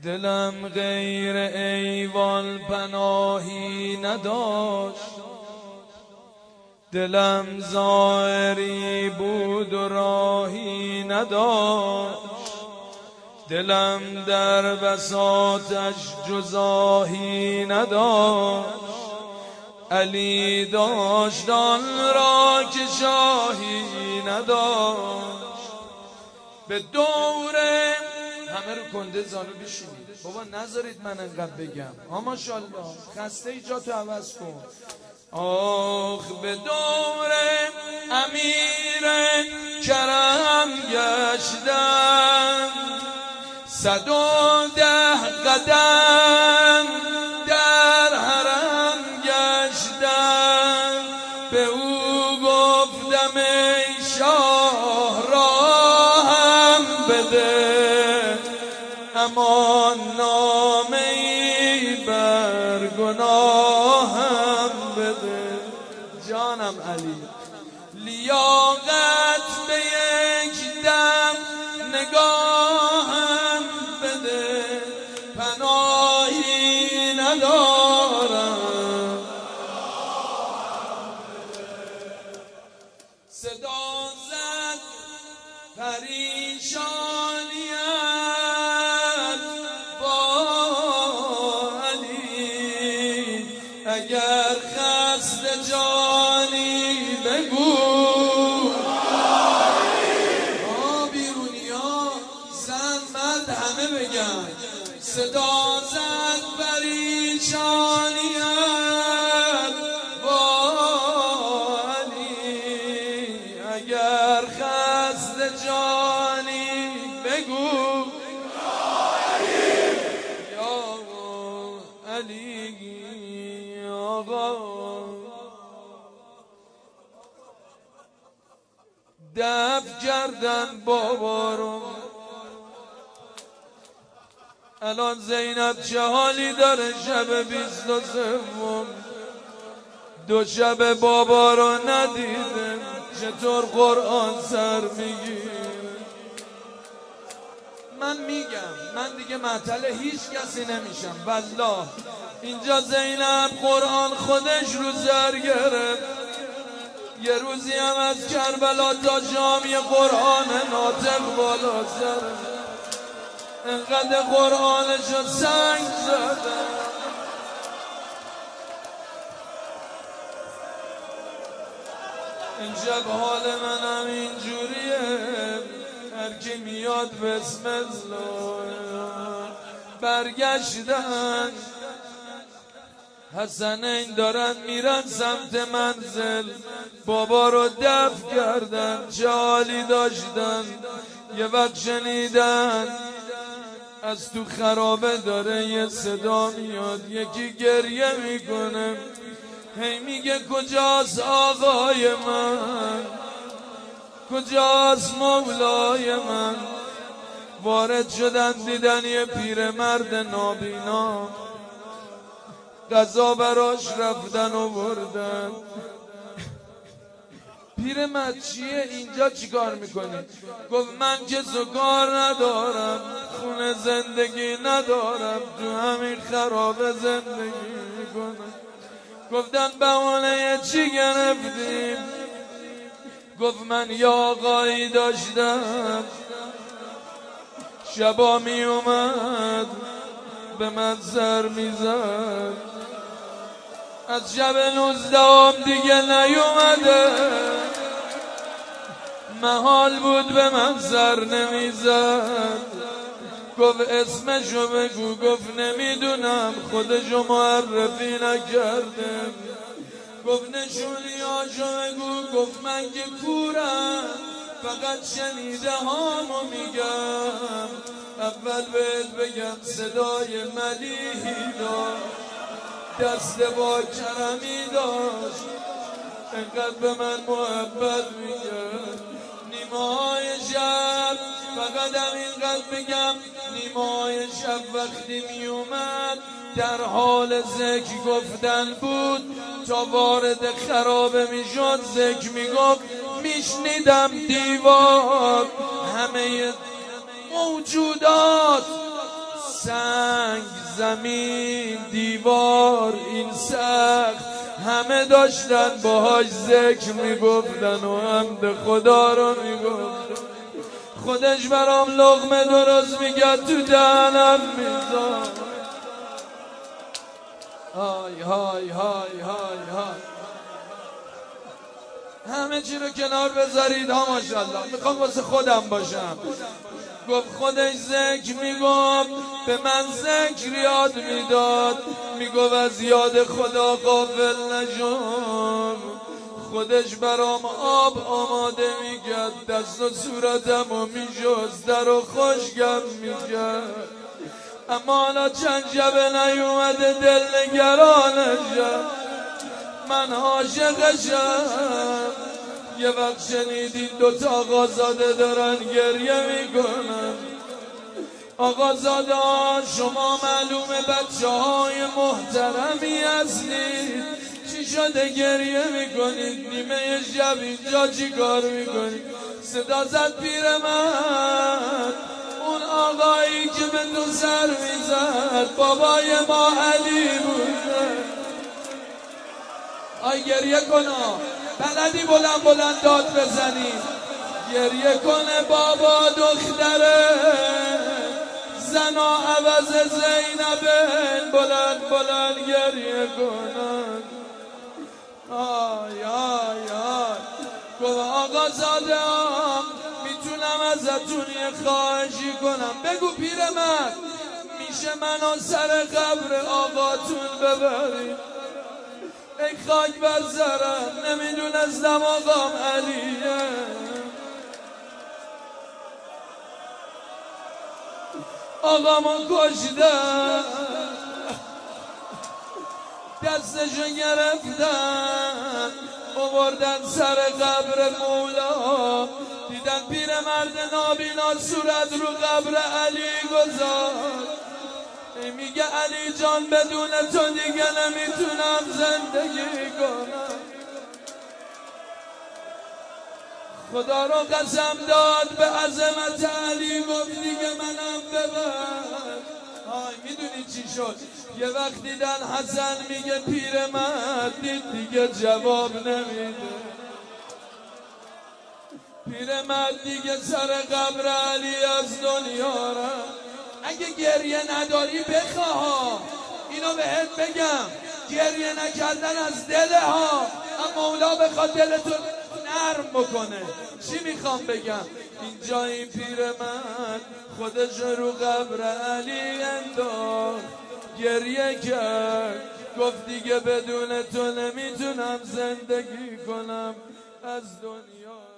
دلم غیر ایوان پناهی نداشت، دلم زائری بود و راهی نداشت، دلم در بساطش جزاهی نداشت. علی داشت آن را که شاهی نداشت. به دوره همه رو کنده زانو بشینید. بابا نذارید من انقدر بگم. ماشاءالله خسته ای جاتو عوض کن. آخ به دوره امیر کرم گشتم، 110 قدم در حرم گشتم. به او گفتم ای شاه راهم بده، امان نامه ای بر گناهم بده. جانم علی لیاقت به یک دم نگاهم بده، پناهی ندارم. صدا زد پریشانیت با علی، اگر خسته جانی بگو. بیرونیا زن مرد همه بگن. صدا زد پریشانیت با علی، اگر خسته جانی بگو. یا علی آقا دفع کردن بابا رو. الان زینب چه حالی داره؟ شب 23 دو شب بابا رو ندیده، چطور قرآن سر میگیره؟ من میگم من دیگه معطل هیچ کسی نمیشم والله. اینجا زینب قرآن خودش رو سر گرفت. یه روزی هم از کربلا تا شام یه قرآن ناطق بالا سر، انقدر قرآنشو سنگ زده. این شب حال منم اینجوریه، هر کی میاد بسم الله. برگشتن حسنین دارن میرن سمت منزل، بابا رو دفع کردن. چه حالی داشتن؟ یه وقت شنیدن از تو خرابه داره یه صدا میاد، یکی گریه میکنه، هی میگه کجاست آقای من، کجاست مولای من. وارد شدن دیدن یه پیرمرد نابینا، غذا براش رفتن و بردن. پیرمرد چیه اینجا چیکار میکنی؟ گفت من که کار ندارم، خونه زندگی ندارم، تو همین خرابه زندگی میکنم. گفتن بهانه چی گرفتیم؟ گفت من یه آقایی داشتم، شبا می اومد به من سر میزد، از شب 19 دیگه نیومده، محال بود به من سر نمیزد. گفت اسمشو بگو. گفت نمیدونم، خودشو معرفی نکرده. گفت نشونیاشو بگو. گفت من که کورم، فقط شنیده هامو میگم. اول بهت بگم صدای ملیحی داشت، دست با کرمی داشت، انقدر به من محبت میکرد. نیمه های شب، فقط همینقدر بگم، نیمه های شب وقتی میومد در حال ذکر گفتن بود. تا وارد خرابه میشد ذکر میگفت، میشنیدم دیوار همه موجودات سنگ، زمین، دیوار، این سقف، همه داشتن باهاش ذکر میگفتن و حمد خدا رو میگفتن. خودش برام لقمه درست میگه تو دهنم میذار. های های های های های. همه چی رو کنار بذارید ها. ماشاءالله میخوام واسه خودم باشم. گفت خودش ذکر میگفت، به من ذکر یاد میداد، میگفت از یاد خدا غافل نشم. خودش برام آب آماده میکرد، دست و صورتمو میشست، در و خشکم میکرد. اما حالا چند شبه نیومده دل نگرانشم، من عاشقشم. یه وقت شنیدین دوتا آقازاده دارن گریه میکنن. آقازاده ها شما معلومه بچه های محترمی هستید، چی شده گریه میکنید؟ نیمه شب اینجا چی کار میکنید؟ صدا زد پیرمرد، اون آقایی که به تو سر میزد بابای ما علی بوده. آی گریه کنا، بلدی بلند بلند داد بزنی. گریه کنه بابا دختره، زنا عوض زینبن، بلند بلند گریه کنن. آی آی آی. گفت آقا زاده هم میتونم ازتون یه خواهشی کنم؟ بگو پیرمرد، میشه منو سر قبر آقاتون ببرید؟ ای خاک بر سرم، نمیدونستم آقام علیه. آقامو کشتن، دستشو گرفتن، آوردن سر قبر مولا. دیدن پیرمرد نابینا صورت رو قبر علی گذاشت. میگه علی جان بدون تو دیگه نمیتونم زندگی کنم. خدا رو قسم داد به عظمت علی، گفت دیگه منم ببر. های میدونی چی شد؟ یه وقت دیدن حسن میگه پیرمرد دید دیگه جواب نمیده. پیرمرد دیگه سر قبر علی از دنیا رفت. اگه گریه نداری بخواه، اینو بهت بگم، گریه نکردن از دله ها. اما مولا بخواد دلتو نرم بکنه. چی میخوام بگم؟ اینجا این پیرمرد خودش رو قبر علی انداخت، گریه کرد، گفت دیگه بدون تو نمیتونم زندگی کنم از دنیا.